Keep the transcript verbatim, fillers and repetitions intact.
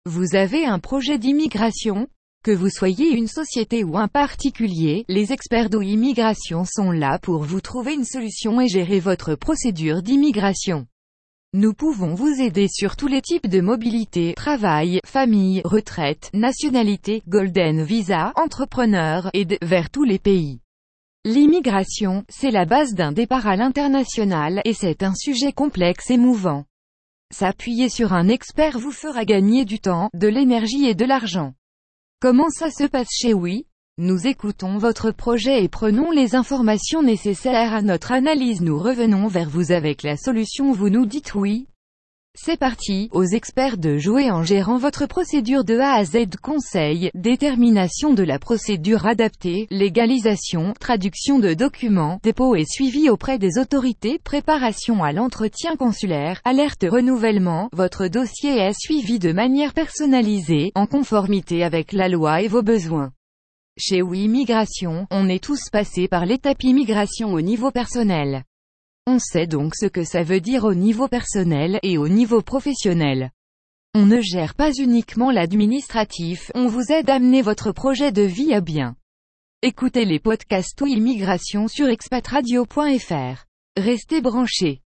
Vous avez un projet d'immigration? Que vous soyez une société ou un particulier, les experts d'O-Immigration sont là pour vous trouver une solution et gérer votre procédure d'immigration. Nous pouvons vous aider sur tous les types de mobilité, travail, famille, retraite, nationalité, golden visa, entrepreneur, et de, vers tous les pays. L'immigration, c'est la base d'un départ à l'international, et c'est un sujet complexe et mouvant. S'appuyer sur un expert vous fera gagner du temps, de l'énergie et de l'argent. Comment ça se passe chez Oui? Nous écoutons votre projet et prenons les informations nécessaires à notre analyse. Nous revenons vers vous avec la solution. Vous nous dites oui. C'est parti, aux experts de jouer en gérant votre procédure de A à Z. Conseil, détermination de la procédure adaptée, légalisation, traduction de documents, dépôt et suivi auprès des autorités, préparation à l'entretien consulaire, alerte renouvellement. Votre dossier est suivi de manière personnalisée, en conformité avec la loi et vos besoins. Chez Oui-Immigration, on est tous passés par l'étape immigration au niveau personnel. On sait donc ce que ça veut dire au niveau personnel et au niveau professionnel. On ne gère pas uniquement l'administratif, on vous aide à mener votre projet de vie à bien. Écoutez les podcasts Oui-Immigration sur expat radio point f r. Restez branchés.